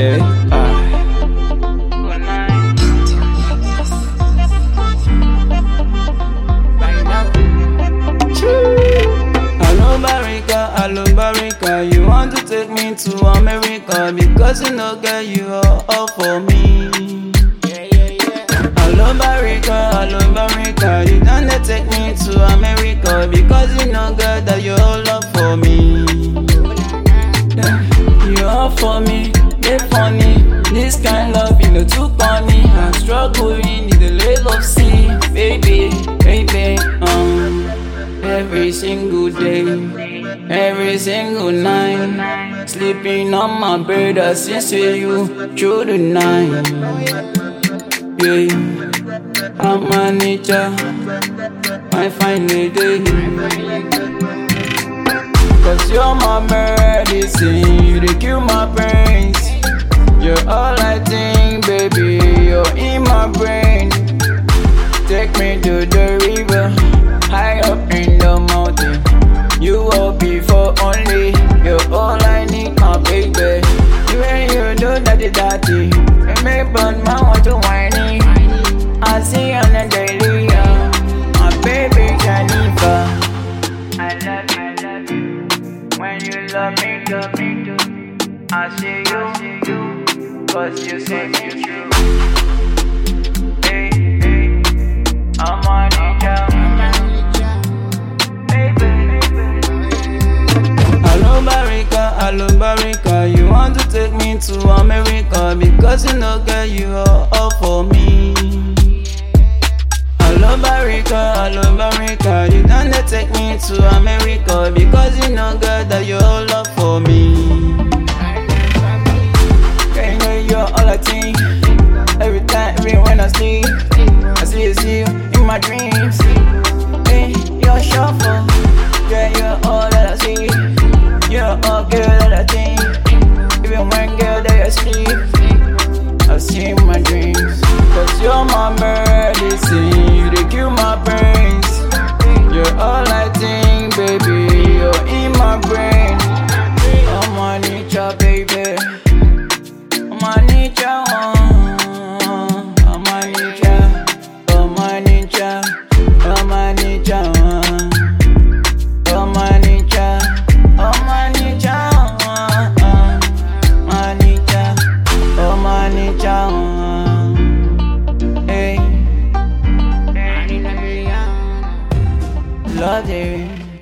baby. Hello Barika, you want to take me to America because you know girl you are all for me. Hello Barika, you don't take me to America because you know girl that you all love for me. You all for me, they funny. This kind love you know too funny. I struggle in the lake of sea, baby. Every single day, every single night, sleeping on my bed, I see you through the night. Yeah, I'm a nature, my fine lady. Cause you're my medicine, you dey kill my brains. You're all I think, baby, you're in my brain. Take me to the river, high up in the mountain. You will be for only. You're all I need, my baby. When you do daddy, it make burn my want to whiny. I see you on a daily, my baby Jennifer. I love you. When you love me too. I see you, cause you say me true. I'm on it down. Hello Barika, you want to take me to America because you know girl you are all for me. Hello Barika, you don't take me to America because you know girl that you all love for me. Girl, you know you're all I think. Every time, even when I sleep, I see you in my dreams. Hey, you're shuffle, yeah, you're all that I see. You're all girl that I think. Even when girl they asleep, I see my dreams. Cause you're my medicine, you dey kill my brains. You're all I think, baby, you're in my brain. I'm on nature, baby. I'm on nature, I'm on nature, I'm on nature, I'm on nature, I'm on nature. Hey, love you.